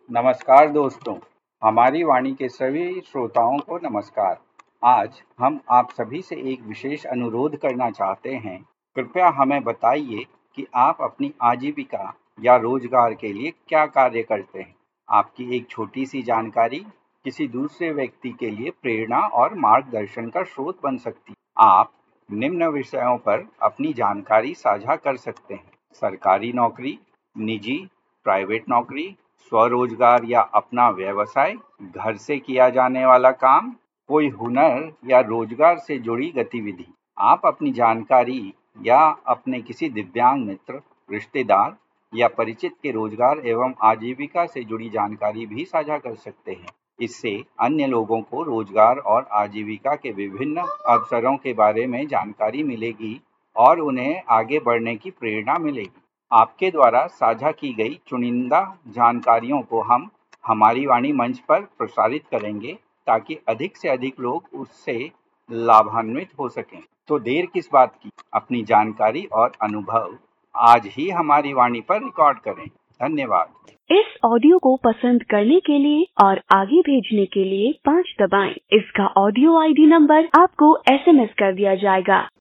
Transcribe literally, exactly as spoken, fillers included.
नमस्कार दोस्तों, हमारी वाणी के सभी श्रोताओं को नमस्कार। आज हम आप सभी से एक विशेष अनुरोध करना चाहते हैं। कृपया हमें बताइए कि आप अपनी आजीविका या रोजगार के लिए क्या कार्य करते हैं। आपकी एक छोटी सी जानकारी किसी दूसरे व्यक्ति के लिए प्रेरणा और मार्गदर्शन का स्रोत बन सकती है। आप निम्न विषयों पर अपनी जानकारी साझा कर सकते हैं: सरकारी नौकरी, निजी प्राइवेट नौकरी, स्वरोजगार या अपना व्यवसाय, घर से किया जाने वाला काम, कोई हुनर या रोजगार से जुड़ी गतिविधि। आप अपनी जानकारी या अपने किसी दिव्यांग मित्र, रिश्तेदार या परिचित के रोजगार एवं आजीविका से जुड़ी जानकारी भी साझा कर सकते हैं। इससे अन्य लोगों को रोजगार और आजीविका के विभिन्न अवसरों के बारे में जानकारी मिलेगी और उन्हें आगे बढ़ने की प्रेरणा मिलेगी। आपके द्वारा साझा की गई चुनिंदा जानकारियों को हम हमारी वाणी मंच पर प्रसारित करेंगे ताकि अधिक से अधिक लोग उससे लाभान्वित हो सकें। तो देर किस बात की, अपनी जानकारी और अनुभव आज ही हमारी वाणी पर रिकॉर्ड करें। धन्यवाद। इस ऑडियो को पसंद करने के लिए और आगे भेजने के लिए पाँच दबाएं। इसका ऑडियो आईडी नंबर आपको एसएमएस कर दिया जाएगा।